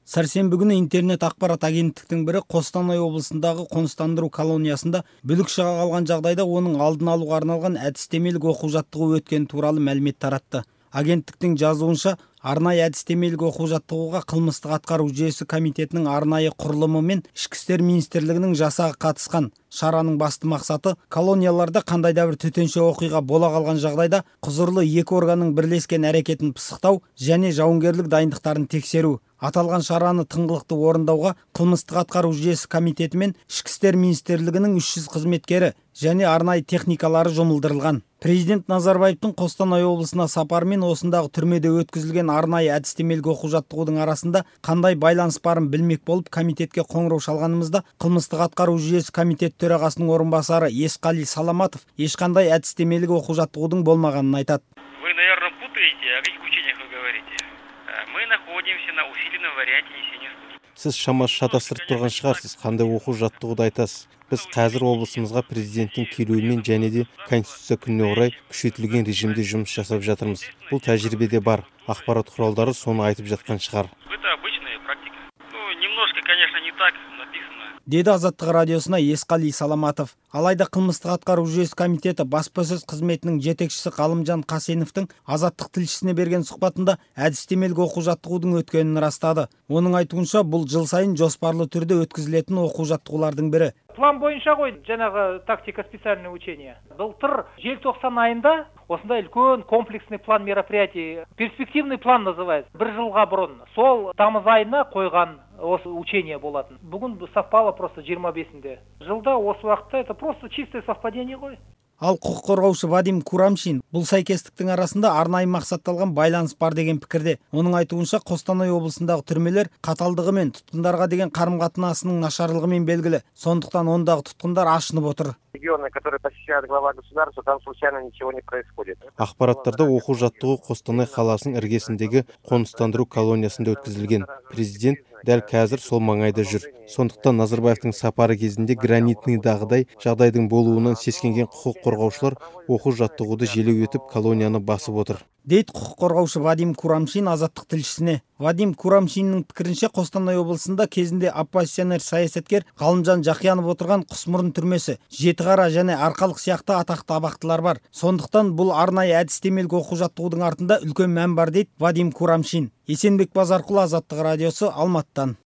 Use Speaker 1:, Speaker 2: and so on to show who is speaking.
Speaker 1: Сәрсенбі күні интернет ақпарат агенттіктің бірі Қостанай облысындағы қоныстандыру колониясында бүлік шыға қалған жағдайда оның алдын алуға арналған әдістемелік оқу-жаттығу өткені туралы мәлімет таратты. Агенттіктің жазуынша, арнайы әдістемелік оқу-жаттығуға қылмыстық атқару жүйесі комитетінің арнайы құрылымы мен Ішкі істер министрлігінің жасағы қатысқан. Шараның басты мақсаты колонияларда қандай да бір төтенше оқиға бола қалған жағдайда құзырлы екі органның бірлескен әрекетін пысықтау және жауынгерлік дайындықтарын тексеру. Аталған шараны тыңғылықты орындауға қылмыстық атқару жүйесі комитеті мен Ішкі істер министрлігінің 300 қызметкері және арнайы техникалары жұмылдырылған. Президент Назарбаевтың Қостанай облысына сапарымен осындағы түрмеде өткізілген арнайы әдістемелік оқу-жаттығудың арасында қандай байланыс барын білмек болып комитетке қоңырау шалғанымызда қылмыстық атқару жүйесі комитет төрағасының орынбасары Есқали Саламатов ешқандай әдістемелік оқу-жаттығудың болмағанын айтады.
Speaker 2: Вы, наверное, путаете, о каких учениях вы говорите? Мы находимся на усиленном варианте несения службы.
Speaker 3: Сіз шамасы шатастырып тұрған шығарсыз, қандай оқу-жаттығуды айтасыз. Біз қазір облысымызға президенттің келуімен және де Конституция күніне орай күшейтілген режимде жұмыс жасап жатырмыз. Бұл тәжірибеде бар. Ақпарат құралдары соны айтып жатқан шығар.
Speaker 2: Это обычная практика. Немножко, конечно, не так написано.
Speaker 1: Деді Азаттық радиосына Есқали Саламатов. Алайда қылмыстық атқару жүйесі комитеті баспасөз қызметінің жетекшісі Ғалымжан Қасеновтың Азаттық тілшісіне берген сұхбатында әдістемелік оқу-жаттығудың өткенін растады. Оның айтуынша, бұл жыл сайын жоспарлы түрде өткізілетін оқу-жаттығулардың бірі.
Speaker 4: План бойынша ғой, жаңағы тактика специальное учение. Былтыр желтоқсан айында осындай үлкен комплексный план мероприятий, перспективный план называется. Бір жылға бұрын сол тамыз айына қойған осы учение болатын. Бүгін совпало просто 25-інде. Жылда осы уақытта это просто чистое совпадение ғой.
Speaker 1: Ал құқық қорғаушы Вадим Курамшин бұл сәйкестіктің арасында арнайы мақсатталған байланыс бар деген пікірде. Оның айтуынша, Қостанай облысындағы түрмелер қаталдығы мен тұтқындарға деген қарым-қатынасының нашарлығымен белгілі. Сондықтан ондағы тұтқындар ашынып отыр.
Speaker 5: Регионы, которые посещает глава государства, там случайно ничего не происходит.
Speaker 3: Ақпараттарда оқу-жаттығу Қостанай қаласының іргесіндегі қоныстандыру колониясында өткізілген. Президент дәл қазір сол маңайда жүр. Сондықтан Назарбаевтың сапары кезінде гранитный дағдай жағдайдың болуынан сескенген құқық қорғаушылар оқу-жаттығуды желеу етіп колонияны басып отыр.
Speaker 1: Дейді құқық қорғаушы Вадим Курамшин Азаттық тілшісіне. Вадим Курамшиннің пікірінше, Қостанай облысында кезінде оппозиционер саясаткер Ғалымжан Жақиянов отырған Құсмұрын түрмесі, Жетіқара және Арқалық сияқты атақты абақтылар бар. Сондықтан бұл арнайы әдістемелік оқу-жаттығудың артында үлкен мән бар, дейді Вадим Курамшин. Есенбек Базарқұлы, Азаттық радиосы, Алматыдан.